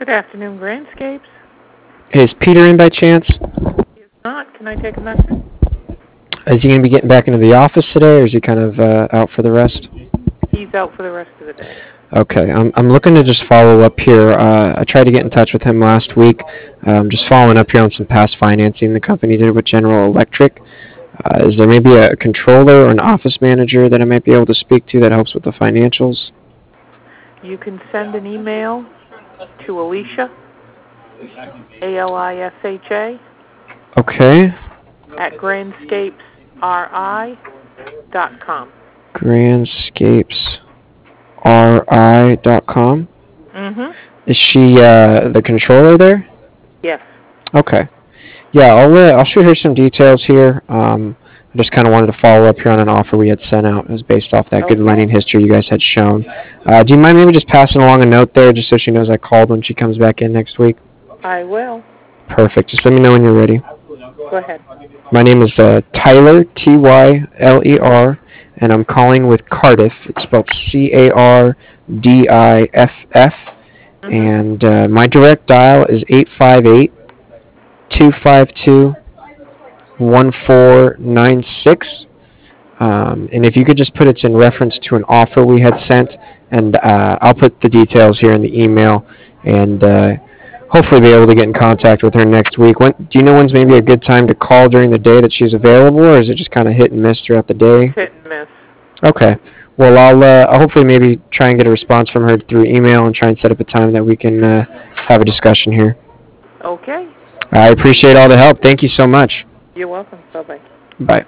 Good afternoon, Grandscapes. Is Peter in by chance? If not, can I take a message? Is he going to be getting back into the office today, or is he kind of out for the rest? He's out for the rest of the day. Okay, I'm looking to just follow up here. I tried to get in touch with him last week. Just following up here on some past financing the company did with General Electric. Is there maybe a controller or an office manager that I might be able to speak to that helps with the financials? You can send an email to Alicia, Alisha, Okay, at grandscapesri.com. grandscapesri.com. Mm-hmm. Is she the controller there? Yes. Okay. Yeah, I'll shoot her some details here. I just kind of wanted to follow up here on an offer we had sent out. It was based off that good lending Okay. history you guys had shown. Do you mind maybe just passing along a note there, just so she knows I called when she comes back in next week? I will. Perfect. Just let me know when you're ready. Go ahead. My name is Tyler, Tyler, and I'm calling with Cardiff. It's spelled Cardiff. Mm-hmm. And my direct dial is 858 252 1496. And if you could just put it's in reference to an offer we had sent, and I'll put the details here in the email, and hopefully be able to get in contact with her next week. Do you know when's maybe a good time to call during the day that she's available, or is it just kind of hit and miss throughout the It's day? hit and miss. Okay. Well, I'll hopefully maybe try and get a response from her through email and try and set up a time that we can have a discussion here. Okay. I appreciate all the help. Thank you so much. You're welcome. Bye-bye. Bye.